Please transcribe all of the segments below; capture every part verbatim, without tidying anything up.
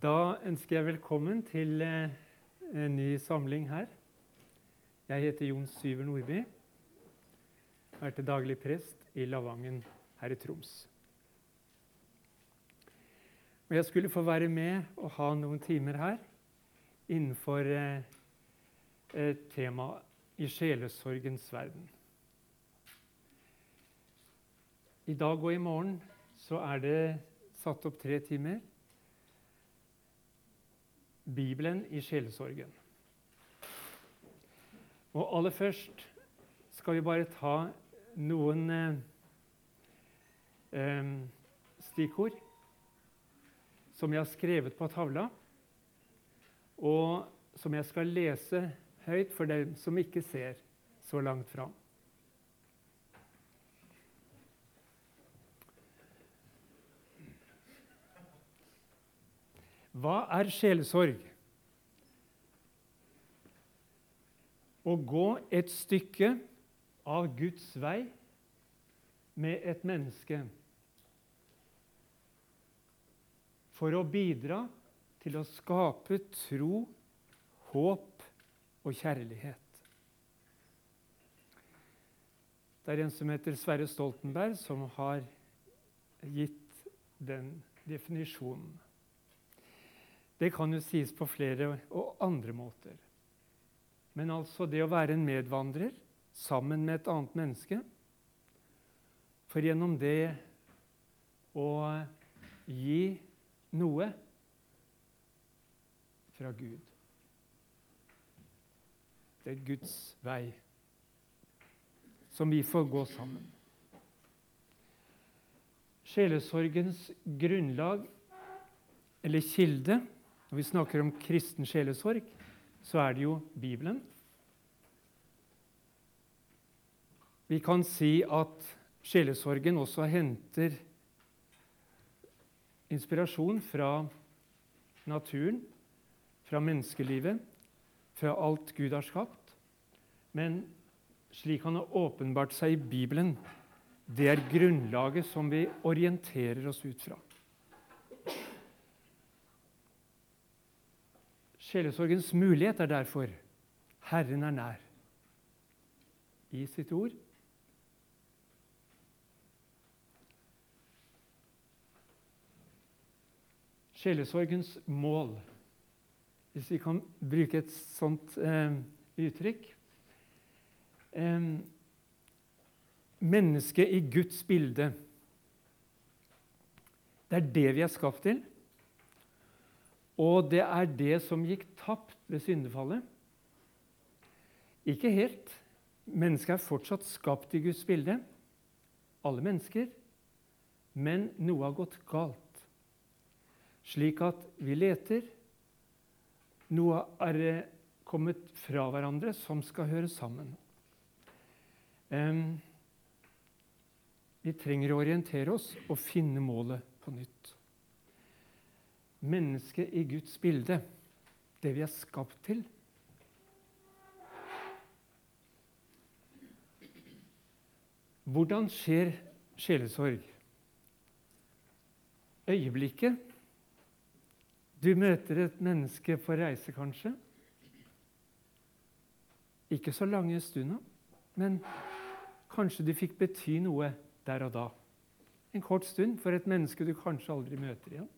Da ønsker jeg velkommen til eh, en ny samling her. Jeg heter Jon Syver Nordby. Jeg er til daglig prest i Lavangen her i Troms. Og jeg skulle få være med og ha noen timer her innenfor eh, et tema i sjelesorgens verden. I dag og i morgen så er det satt opp tre timer. Bibelen i sjelesorgen. Og aller først skal vi bare ta noen eh, eh, stikkord som jeg har skrevet på tavla, og som jeg skal lese høyt for dem som ikke ser så langt fram. Hva er sjelesorg? Å gå et stykke av Guds vei med et menneske for å bidra til å skape tro, håp og kjærlighet. Det er en som heter Sverre Stoltenberg som har gitt den definisjonen. Det kan jo sies på flere og andre måter. Men altså det å være en medvandrer sammen med et annet menneske, for gjennom det å gi noe fra Gud. Det er Guds vei som vi får gå sammen. Sjelesorgens grunnlag eller kilde. Når vi snakker om kristen sjelesorg, så er det jo Bibelen. Vi kan si at sjelesorgen også henter inspirasjon fra naturen, fra menneskelivet, fra alt Gud har skapt. Men slik han har åpenbart seg i Bibelen, det er grunnlaget som vi orienterer oss ut fra. Sjelesorgens mulighet er derfor Herren er nær i sitt ord. Sjelesorgens mål, hvis vi kan bruke et sånt eh, uttrykk. Eh, mennesket i Guds bilde. Det er det vi er skapt til. Og det er det som gikk tapt ved syndefallet. Ikke helt. Mennesket er fortsatt skapt i Guds bilde. Alle mennesker. Men noe har gått galt. Slik at vi leter. Noe er kommet fra hverandre som skal høre sammen. Um, vi trenger å orientere oss og finne målet på nytt. Mennesket i Guds bilde, det vi er skapt til. Hvordan skjer sjelesorg? Øyeblikket. Du møter et menneske på reise, kanskje. Ikke så lange stunder, men kanskje du fikk bety noe der og da. En kort stund for et menneske du kanskje aldri møter igjen.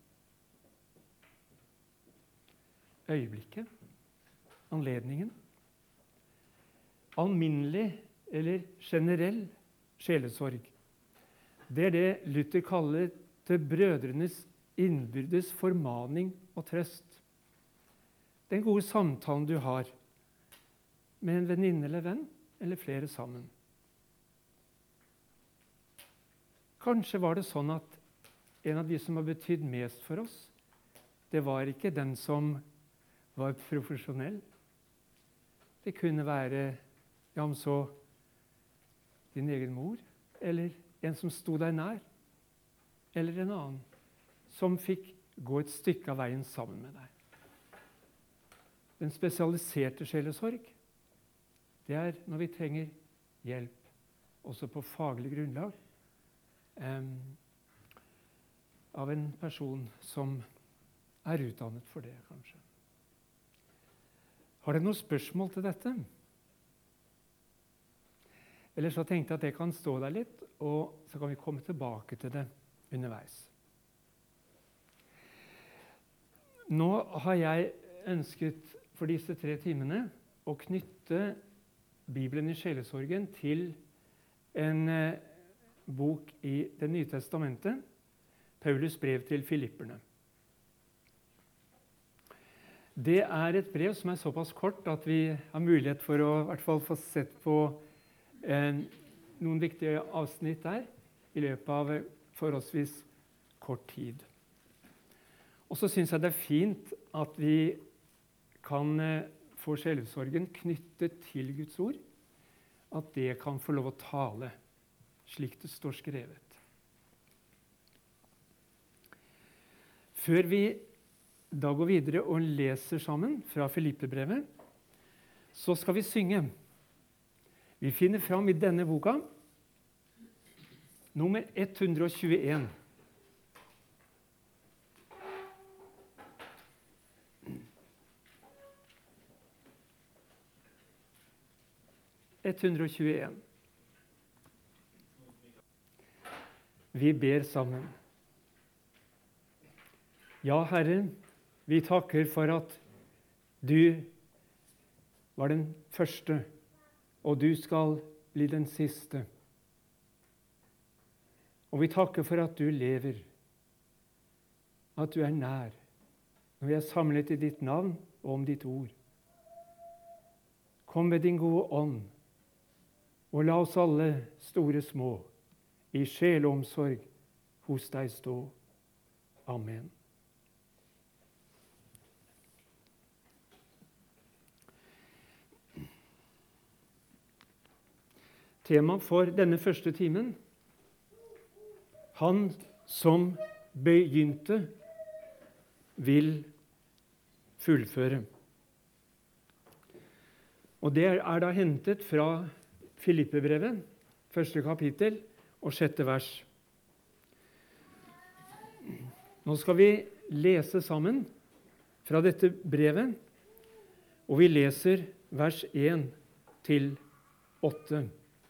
Øyeblikket, anledningen. Alminnelig eller generell sjelesorg. Det er det Luther kaller til brødrenes innbyrdes formaning og trøst. Den gode samtalen du har med en venninne eller venn, eller flere sammen. Kanskje var det sånn at en av de som har betydd mest for oss, det var ikke den som var profesjonell. Det kunne være, ja, om så din egen mor, eller en som sto deg nær, eller en annen, som fikk gå et stykke av veien sammen med deg. Den spesialiserte sjelesorg, det er når vi trenger hjelp, også på faglig grunnlag, eh, av en person som er utdannet for det, kanskje. Har dere noen spørsmål til dette? Eller så tenkte jeg at det kan stå der litt, og så kan vi komme tilbake til det underveis. Nå har jeg ønsket for disse tre timene å knytte Bibelen i sjelesorgen til en eh, bok i Det nye testamentet, Paulus brev til filipperne. Det er et brev som er såpass kort at vi har mulighet for å i hvert fall få sett på eh, noen viktige avsnitt der i løpet av forholdsvis kort tid. Og så synes jeg det er fint at vi kan eh, få sjelesorgen knyttet til Guds ord, at det kan få lov å tale, slik det står skrevet. Før vi da går videre og leser sammen fra Filippebrevet, så skal vi synge. Vi finner fram i denne boka, nummer ett hundre og tjueen. ett hundre og tjueen. Vi ber sammen. Ja, Herre, vi takker for at du var den første, og du skal bli den siste. Og vi takker for at du lever, at du er nær, når vi er samlet i ditt navn og om ditt ord. Kom med din gode ånd, og la oss alle, store små, i sjeleomsorg hos deg stå. Amen. Tema for denne første timen: Han som begynte, vil fullføre. Og det er da hentet fra Filippebrevet, første kapittel og sjette vers. Nå skal vi lese sammen fra dette brevet, og vi leser vers én til åtte.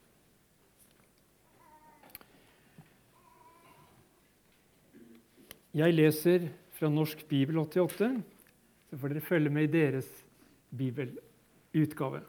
Jeg leser fra Norsk Bibel åttiåtte, så får dere følge med i deres bibelutgave.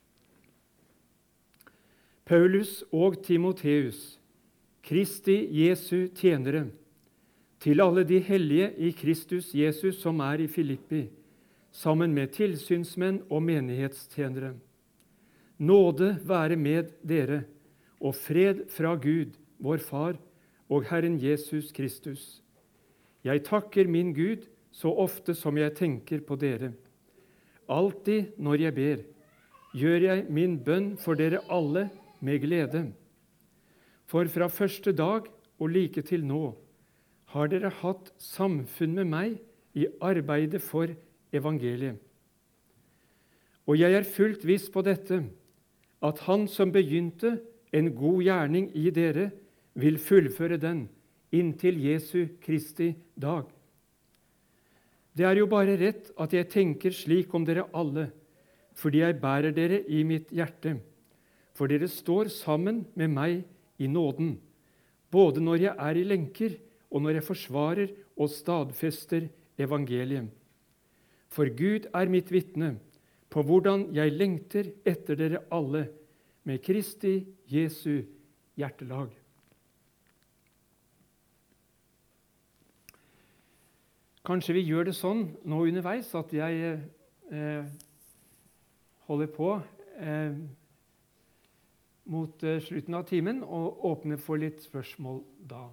Paulus og Timotheus, Kristi Jesu tjenere, til alle de hellige i Kristus Jesus som er i Filippi, sammen med tilsynsmenn og menighetstjenere. Nåde være med dere, og fred fra Gud, vår Far, og Herren Jesus Kristus. Jeg takker min Gud så ofte som jeg tenker på dere. Alltid når jeg ber, gjør jeg min bønn for dere alle med glede. For fra første dag og like til nå har dere hatt samfunn med meg i arbeidet for evangeliet. Og jeg er fullt viss på dette, at han som begynte en god gjerning i dere, vil fullføre den inntil Jesu Kristi dag. Det er jo bare rett at jeg tenker slik om dere alle, fordi jeg bærer dere i mitt hjerte, for dere står sammen med meg i nåden, både når jeg er i lenker og når jeg forsvarer og stadfester evangeliet. For Gud er mitt vitne på hvordan jeg lengter etter dere alle med Kristi Jesu hjertelag. Kanskje vi gjør det sånn nå underveis at jeg eh, holder på eh, mot eh, slutten av timen og åpner for litt spørsmål da.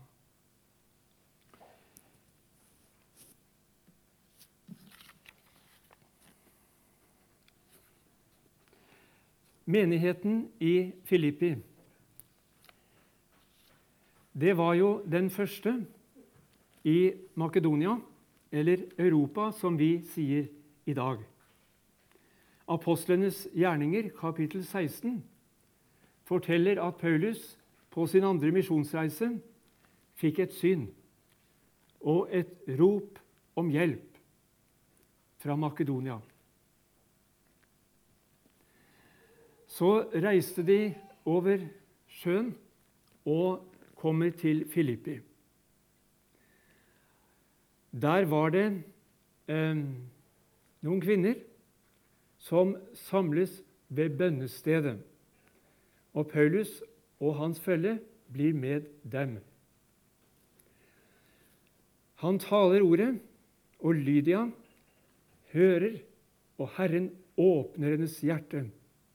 Menigheten i Filippi, det var jo den første i Makedonia, eller Europa, som vi sier i dag. Apostlenes gjerninger, kapittel seksten, forteller at Paulus på sin andre misjonsreise fikk et syn og et rop om hjelp fra Makedonia. Så reiste de over sjøen og kommer til Filippi. Der var det eh, noen kvinner som samles ved bønnestedet, og Paulus og hans følge blir med dem. Han taler ordet, og Lydia hører, og Herren åpner hennes hjerte.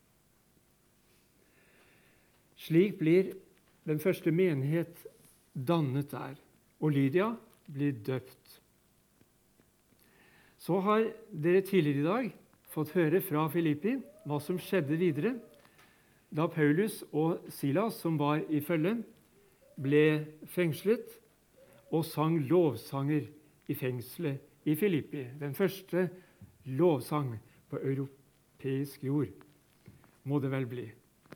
Slik blir den første menighet dannet der, og Lydia blir døpt. Så har dere tidligere i dag fått høre fra Filippi hva som skjedde videre da Paulus og Silas, som var i følge, ble fengslet og sang lovsanger i fengselet i Filippi. Den første lovsang på europeisk jord, må det vel bli.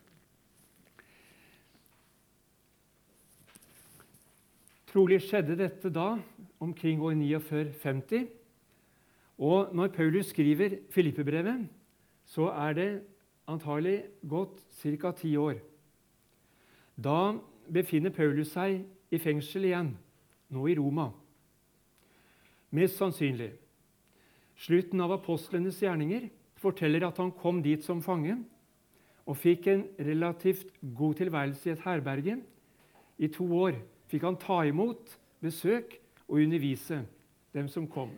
Trolig skjedde dette da, omkring år førtini femti, og når Paulus skriver Filippibrevet, så er det antagelig gått ca. ti år. Da befinner Paulus seg i fengsel igjen, nå i Roma. Mest sannsynlig. Slutten av apostlenes gjerninger forteller at han kom dit som fange og fikk en relativt god tilværelse i et herberge. I to år fikk han ta imot besøk og undervise dem som kom.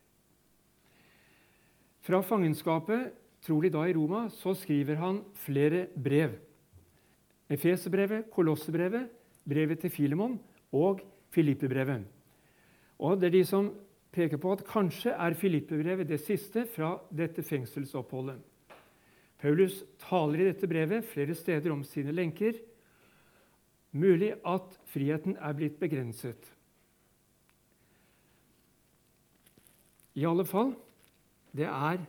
Fra fangenskapet, trolig da i Roma, så skriver han flere brev. Efeserbrevet, Kolossebrevet, brevet til Filemon og Filippibrevet. Og det er de som peker på at kanskje er Filippibrevet det siste fra dette fengselsoppholdet. Paulus taler i dette brevet flere steder om sine lenker. Mulig at friheten er blitt begrenset. I alle fall, det er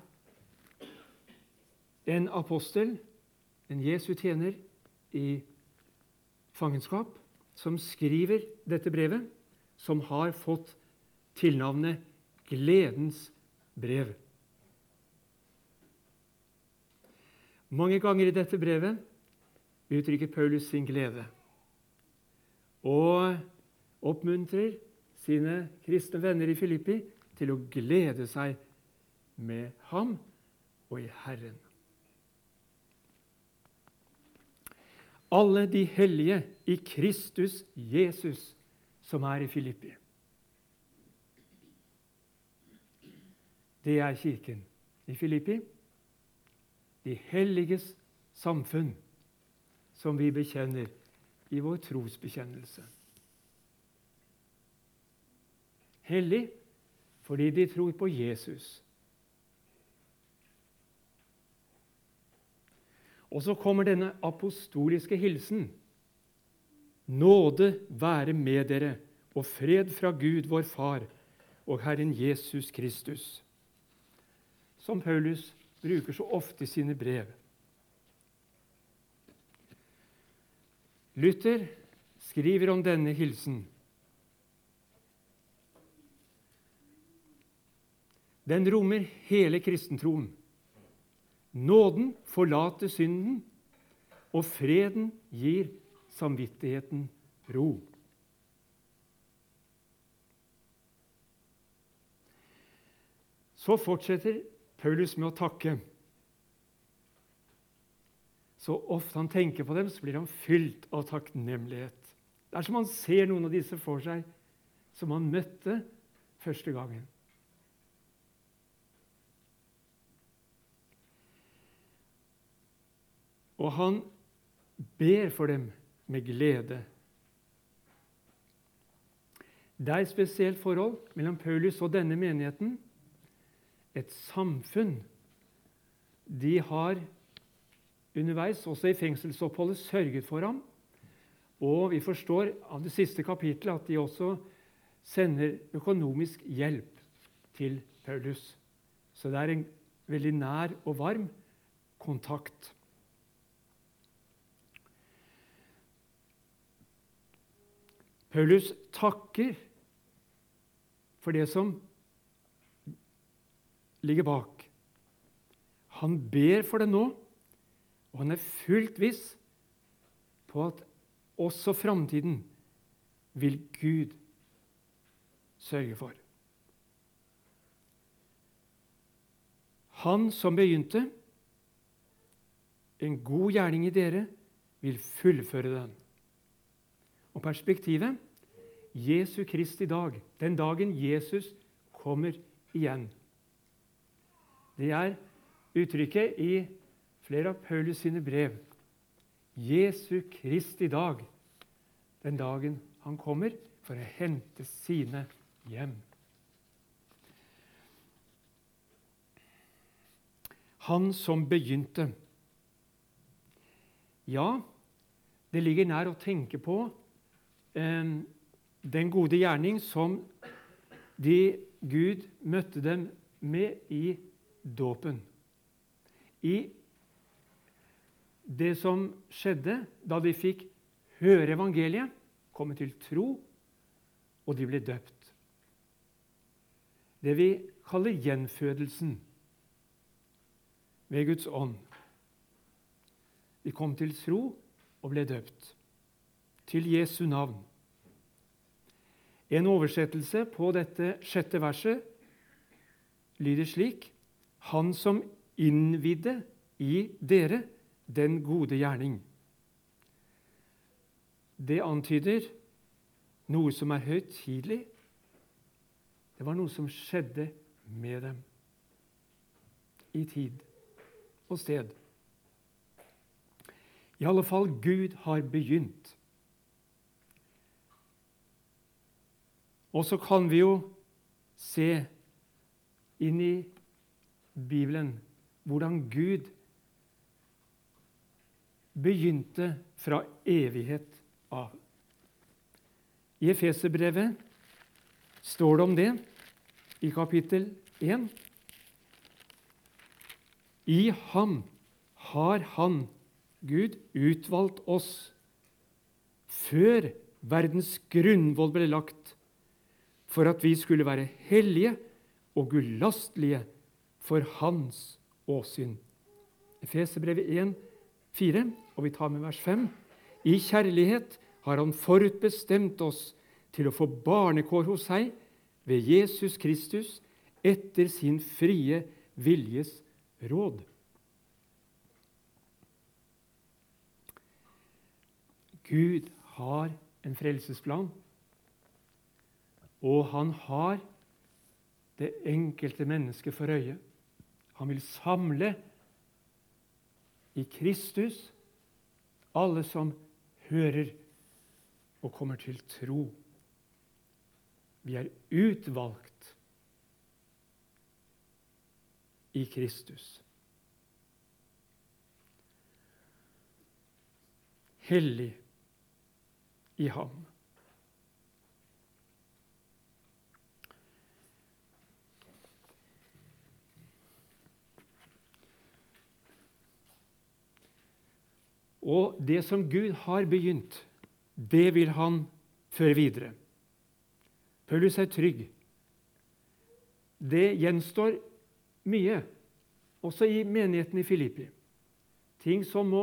en apostel, en Jesu tjener i fangenskap, som skriver dette brevet, som har fått tilnavnet Gledens brev. Mange ganger i dette brevet uttrykker Paulus sin glede og oppmuntrer sine kristne venner i Filippi til å glede seg med ham og i Herren. Alle de hellige i Kristus Jesus som er i Filippi. Det er kirken i Filippi, de helliges samfunn, som vi bekjenner i vår trosbekjennelse. Hellig fordi de tror på Jesus. Og så kommer denne apostoliske hilsen. Nåde være med dere, og fred fra Gud, vår Far, og Herren Jesus Kristus, som Paulus bruker så ofte i sine brev. Luther skriver om denne hilsen. Den rommer hele kristentroen. Nåden forlater synden, og freden gir samvittigheten ro. Så fortsetter Paulus med å takke. Så ofte han tenker på dem, så blir han fylt av takknemlighet. Det er som han ser noen av disse for seg, som han møtte første gangen. Og han ber for dem med glede. Det er et spesielt forhold mellom Paulus og denne menigheten. Et samfunn. De har underveis, også i fengselsoppholdet, sørget for ham. Og vi forstår av det siste kapittelet at de også sender økonomisk hjelp til Paulus. Så det er en veldig nær og varm kontakt. Paulus takker for det som ligger bak. Han ber for det nå, og han er fullt viss på at også framtiden vil Gud sørge for. Han som begynte en god gjerning i dere, vil fullføre den. Og perspektivet, Jesu Kristi dag, den dagen Jesus kommer igjen. Det er uttrykket i flere av Paulus sine brev. Jesu Kristi dag, den dagen han kommer for å hente sine hjem. Han som begynte. Ja, det ligger nær å tenke på eh, den gode gjerning som de Gud møtte dem med i dåpen. I det som skjedde da de fikk høre evangeliet, komme til tro, og de ble døpt. Det vi kaller gjenfødelsen ved Guds ånd. Vi kom til tro og ble døpt. Til Jesu navn. En oversettelse på dette sjette verset lyder slik: Han som innvidde i dere den gode gjerning. Det antyder noe som er høytidelig. Det var noe som skjedde med dem i tid og sted. I alle fall, Gud har begynt. Og så kan vi jo se inn i Bibelen hvordan Gud begynte fra evighet av. I Efeserbrevet står det om det i kapittel én. I ham har han, Gud, utvalgt oss før verdens grunnvoll ble lagt, for at vi skulle være hellige og gudlastelige for hans åsyn. Efeserbrevet én, fire, og vi tar med vers fem. I kjærlighet har han forutbestemt oss til å få barnekår hos seg ved Jesus Kristus etter sin frie viljes råd. Gud har en frelsesplan, og han har det enkelte mennesket for øye. Han vil samle i Kristus alle som hører og kommer til tro. Vi er utvalgt i Kristus. Hellig i ham. Og det som Gud har begynt, det vil han føre videre. Paulus er trygg. Det gjenstår mye, også i menigheten i Filippi. Ting som må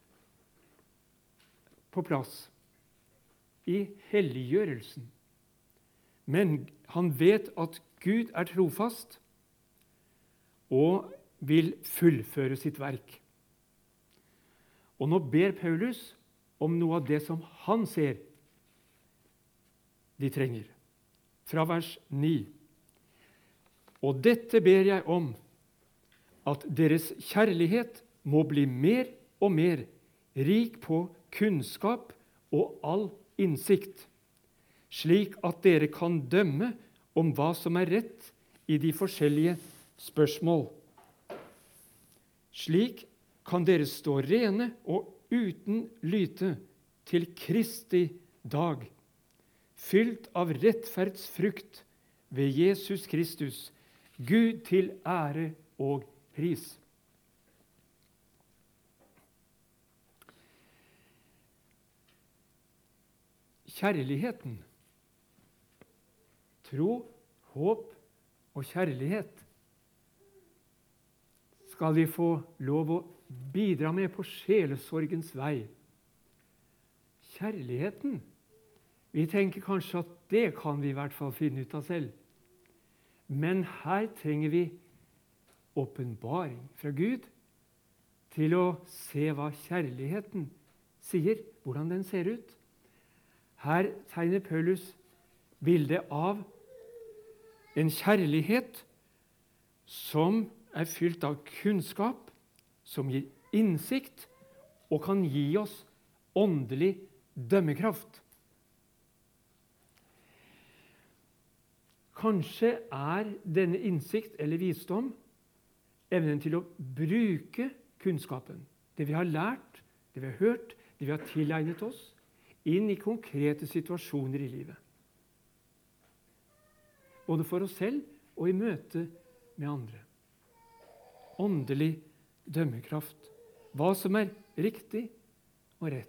på plass i helliggjørelsen. Men han vet at Gud er trofast og vil fullføre sitt verk. Og nå ber Paulus om noe av det som han ser de trenger. Fra vers ni. Og dette ber jeg om, at deres kjærlighet må bli mer og mer rik på kunnskap og all innsikt, slik at dere kan dømme om hva som er rett i de forskjellige spørsmål. Slik kan dere stå rene og uten lyte til Kristi dag, fylt av rettferdsfrukt ved Jesus Kristus, Gud til ære og pris. Kjærligheten, tro, håp og kjærlighet, skal vi få lov å bidra med på sjelesorgens vei. Kjærligheten. Vi tenker kanskje at det kan vi i hvert fall finne ut av selv. Men her trenger vi åpenbaring fra Gud til å se hva kjærligheten sier, hvordan den ser ut. Her tegner Paulus bildet av en kjærlighet som er fylt av kunnskap, som gir innsikt og kan gi oss åndelig dømmekraft. Kanskje er denne innsikt eller visdom evnen til å bruke kunnskapen, det vi har lært, det vi har hørt, det vi har tilegnet oss, inn i konkrete situasjoner i livet. Både for oss selv og i møte med andre. Åndelig dømmekraft. Hva som er riktig og rett.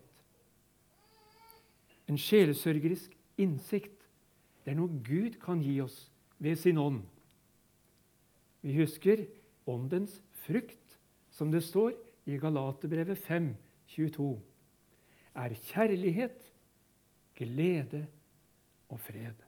En sjelesørgerisk innsikt. Det er noe Gud kan gi oss ved sin ånd. Vi husker åndens frukt, som det står i Galaterbrevet fem tjueto. Er kjærlighet, glede og fred.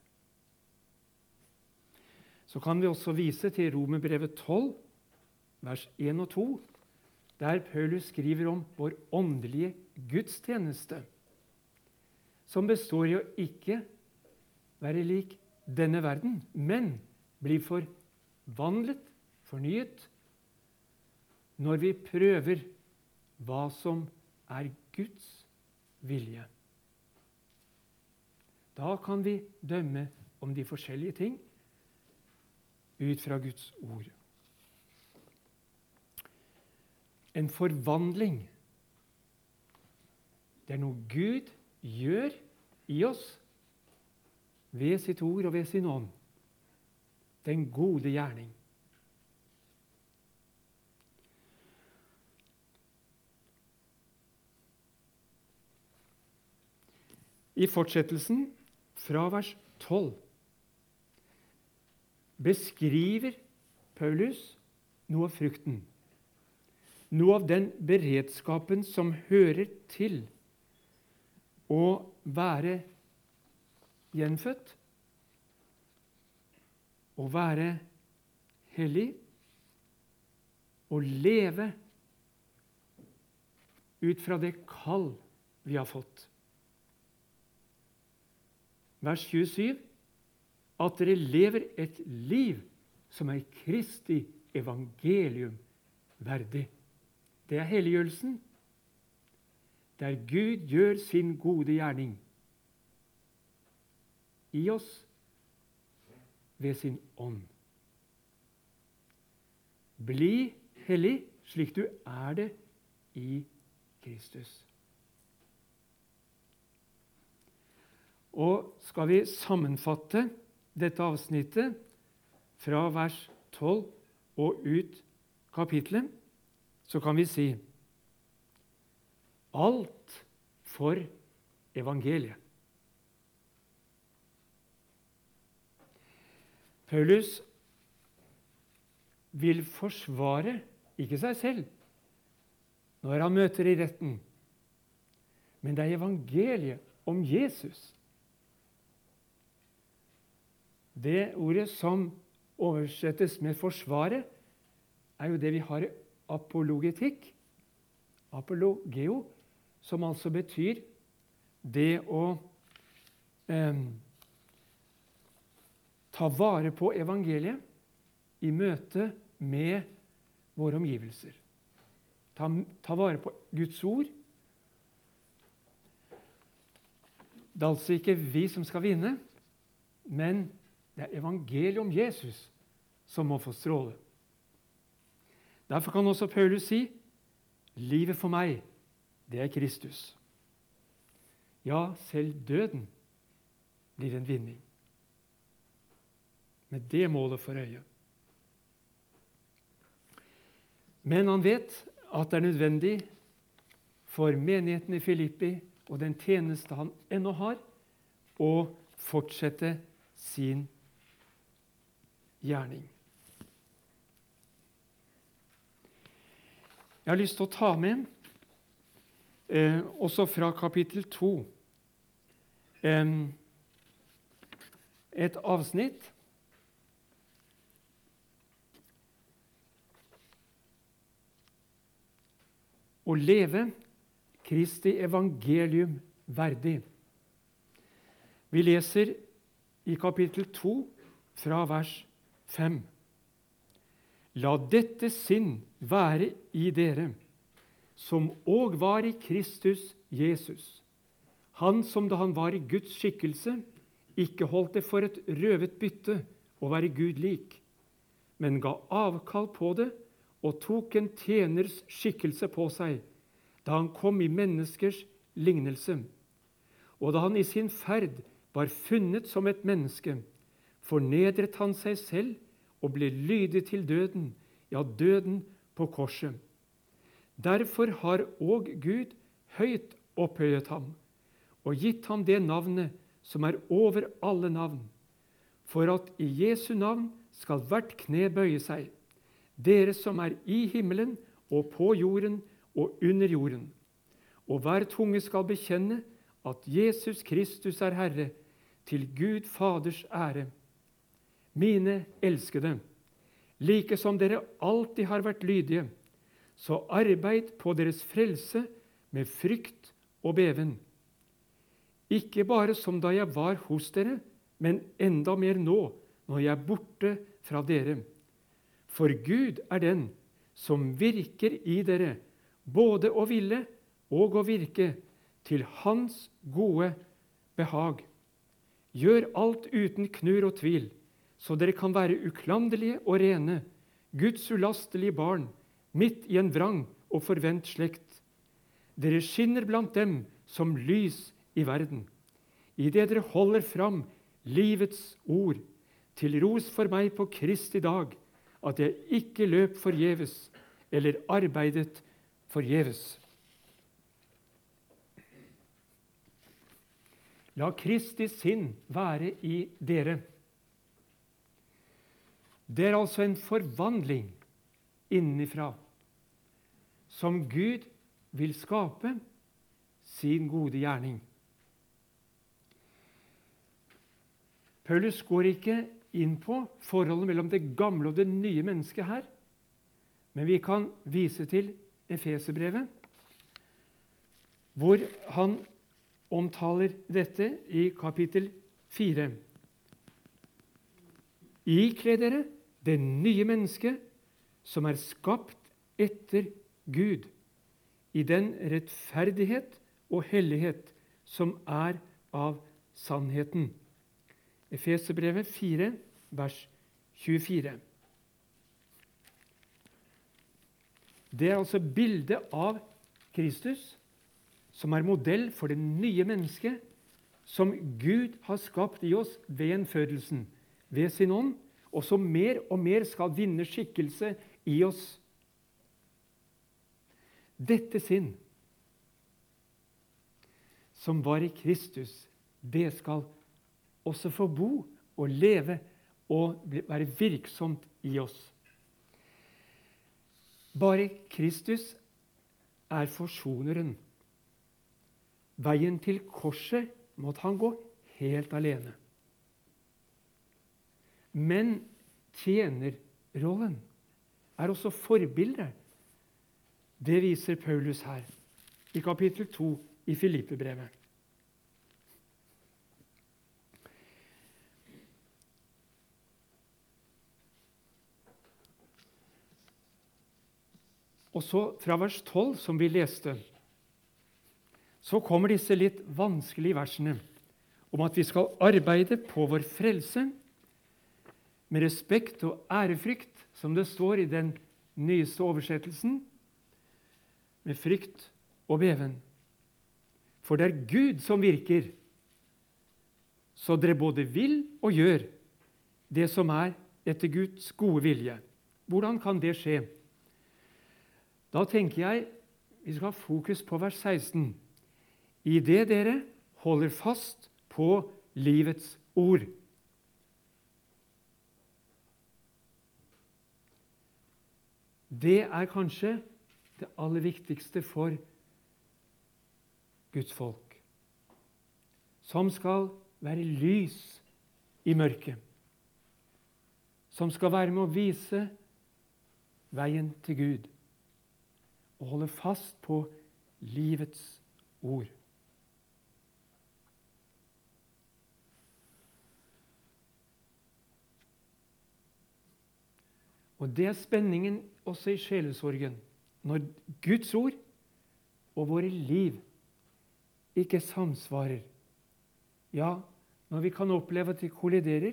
Så kan vi også vise til Romerbrevet tolv, vers én og to, der Paulus skriver om vår åndelige gudstjeneste, som består i å ikke være lik denne verden, men bli forvandlet, fornyet, når vi prøver hva som er Guds vilje. Da kan vi dømme om de forskjellige ting ut fra Guds ord. En forvandling, det er noe Gud gjør i oss ved sitt ord og ved sin ånd. Den gode gjerning. I fortsettelsen, fra vers tolv, beskriver Paulus noe av frukten. Noe av den beredskapen som hører til å være gjenfødt, å være hellig, å leve ut fra det kall vi har fått. Vers tjuesju, at dere lever et liv som er Kristi evangelium verdig. Det er helliggjørelsen, der Gud gjør sin gode gjerning i oss ved sin ånd. Bli hellig slik du er det i Kristus. Og skal vi sammenfatte dette avsnittet fra vers tolv og ut kapitlet, så kan vi si alt for evangeliet. Paulus vil forsvare ikke seg selv når han møter i retten, men det er evangeliet om Jesus. Det ordet som oversettes med forsvare, er jo det vi har i apologetikk, apologeo, som altså betyr det å eh, ta vare på evangeliet i møte med våre omgivelser. Ta, ta vare på Guds ord. Det er altså ikke vi som skal vinne, men det er evangeliet om Jesus som må få stråle. Derfor kan også Paulus si, livet for meg, det er Kristus. Ja, selv døden blir en vinning. Med det målet for øye. Men han vet at det er nødvendig for menigheten i Filippi og den tjeneste han ennå har, å fortsette sin gjerning. Jeg har lyst til å ta med, eh, også fra kapittel to, eh, et avsnitt å leve Kristi evangelium verdig. Vi leser i kapittel to fra vers fem. La dette sinn være i dere, som òg var i Kristus Jesus. Han som da han var i Guds skikkelse, ikke holdt det for et røvet bytte å være Gud lik, men ga avkall på det og tok en tjeners skikkelse på seg, da han kom i menneskers lignelse. Og da han i sin ferd var funnet som et menneske, fornedret han seg selv og ble lydig til døden, ja, døden på korset. Derfor har òg Gud høyt opphøyet ham, og gitt ham det navnet som er over alle navn, for at i Jesu navn skal hvert kne bøye seg, dere som er i himmelen og på jorden og under jorden, og hver tunge skal bekjenne at Jesus Kristus er Herre, til Gud Faders ære. Mine elskede, like som dere alltid har vært lydige, så arbeid på deres frelse med frykt og beven. Ikke bare som da jeg var hos dere, men enda mer nå, når jeg er borte fra dere. For Gud er den som virker i dere, både å ville og å virke til Hans gode behag. Gjør alt uten knur og tvil, så dere kan være uklanderlige og rene, Guds ulastelige barn, midt i en vrang og forvent slekt. Dere skinner blant dem som lys i verden, i det dere holder fram livets ord, til ros for meg på Kristi dag, at jeg ikke løp forgjeves, eller arbeidet forgjeves. La Kristi sinn være i dere. Det er altså en forvandling innenfra, som Gud vil skape sin gode gjerning. Paulus går ikke inn på forholdet mellom det gamle og det nye mennesket her, men vi kan vise til Efeserbrevet, hvor han omtaler dette i kapittel fire. Ikle dere det nye mennesket som er skapt etter Gud, i den rettferdighet og hellighet som er av sannheten. Efeserbrevet fire, vers tjuefire. Det er altså bildet av Kristus, som er modell for det nye mennesket som Gud har skapt i oss ved gjenfødelsen, ved sin ånd, og som mer og mer skal vinne skikkelse i oss. Dette sinn, som var i Kristus, det skal også få bo og leve og være virksomt i oss. Bare Kristus er forsoneren. Veien til korset måtte han gå helt alene. Men tjenerrollen er også forbildet. Det viser Paulus her, i kapittel to i Filippebrevet. Og så fra vers tolv, som vi leste, så kommer disse litt vanskelige versene om at vi skal arbeide på vår frelse med respekt og ærefrykt, som det står i den nyeste oversettelsen, med frykt og beven. For det er Gud som virker, så dere både vil og gjør det som er etter Guds gode vilje. Hvordan kan det skje? Da tenker jeg vi skal ha fokus på vers seksten. I det dere holder fast på livets ord. Det er kanskje det aller viktigste for Guds folk, som skal være lys i mørket, som skal være med å vise veien til Gud og holde fast på livets ord. Og det er spenningen også i sjelesorgen, når Guds ord og våre liv ikke samsvarer. Ja, når vi kan oppleve at de kolliderer,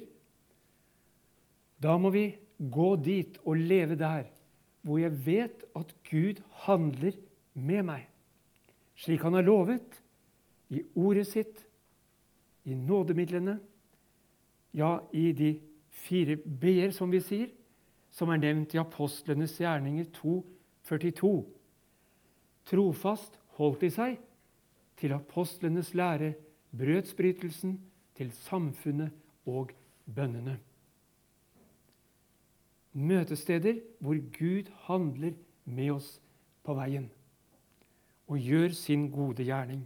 da må vi gå dit og leve der, hvor jeg vet at Gud handler med meg, slik han har lovet, i ordet sitt, i nådemidlene, ja, i de fire b-er, som vi sier, som er nevnt i Apostlenes gjerninger to førtito. Trofast holdt de seg til apostlenes lære, brødsbrytelsen, til samfunnet og bønnene. Møtesteder hvor Gud handler med oss på veien og gjør sin gode gjerning.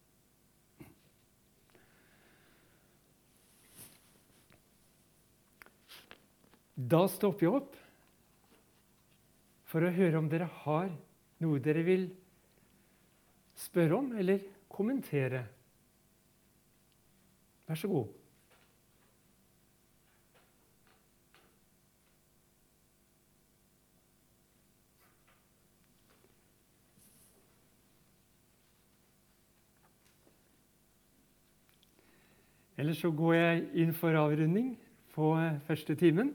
Da stopper jeg opp for å høre om dere har noe dere vil spørre om eller kommentere. Vær så god. Ellers så går jeg inn for avrunding på første timen.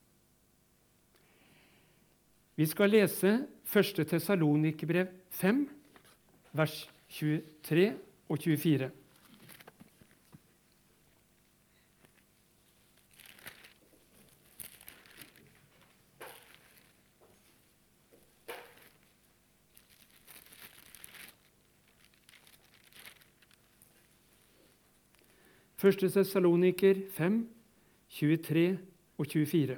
Vi skal lese første Tessalonikerbrev fem, vers tjuetre og tjuefire. første Tessaloniker fem, tjuetre og tjuefire.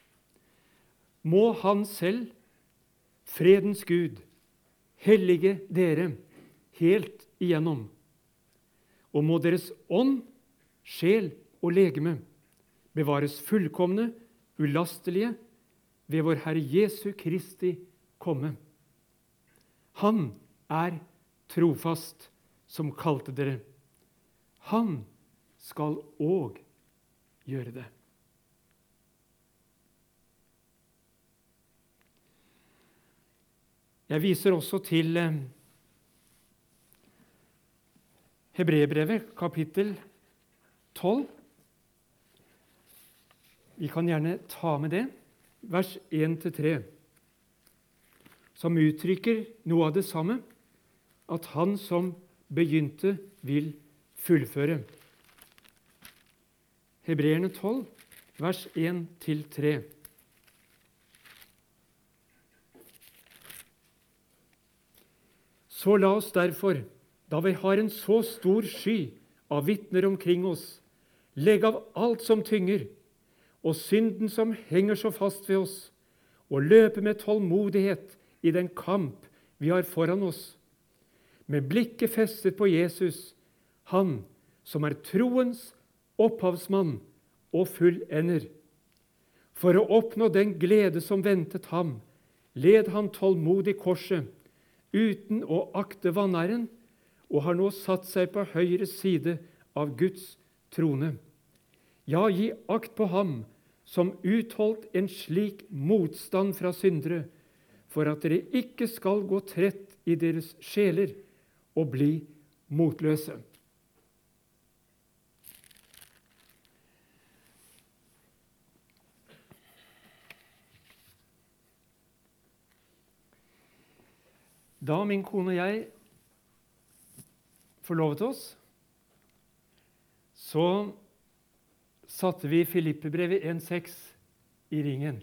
Må han selv, fredens Gud, hellige dere helt igjennom, og må deres ånd, sjel og legeme bevares fullkomne, ulastelige ved vår Herre Jesu Kristi komme. Han er trofast som kalte dere. Han skal òg gjøre det. Jeg viser også til Hebreerbrevet, kapittel tolv. Vi kan gjerne ta med det, vers én til tre, som uttrykker noe av det samme, at han som begynte vil fullføre. Hebreerne tolv, vers én til tre. Så la oss derfor, da vi har en så stor sky av vitner omkring oss, legge av alt som tynger, og synden som henger så fast ved oss, og løpe med tålmodighet i den kamp vi har foran oss, med blikket festet på Jesus, han som er troens opphavsmann og fullender. For å oppnå den glede som ventet ham, led han tålmodig korset, uten å akte vanæren, og har nå satt seg på høyre side av Guds trone. Ja, gi akt på ham, som utholdt en slik motstand fra syndere, for at dere ikke skal gå trett i deres sjeler og bli motløse. Da min kone og jeg forlovet oss, så satte vi Filippebrevet en seks i ringen.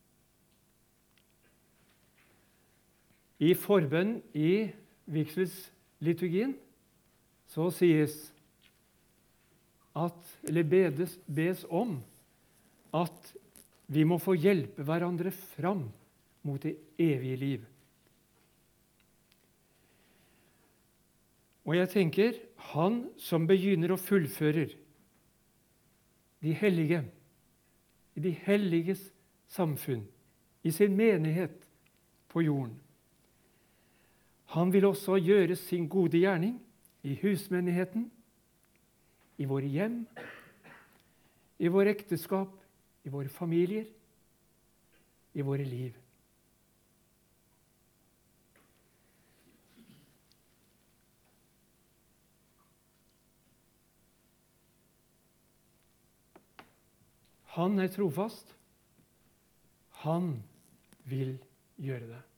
I forbønn i vigselsliturgien så sies at, eller bedes, bes om at vi må få hjelpe hverandre fram mot det evige liv. Og jeg tenker, han som begynner og fullfører de hellige, i de helliges samfunn, i sin menighet på jorden, han vil også gjøre sin gode gjerning i husmenigheten, i våre hjem, i våre ekteskap, i våre familier, i våre liv. Han er trofast. Han vil gjøre det.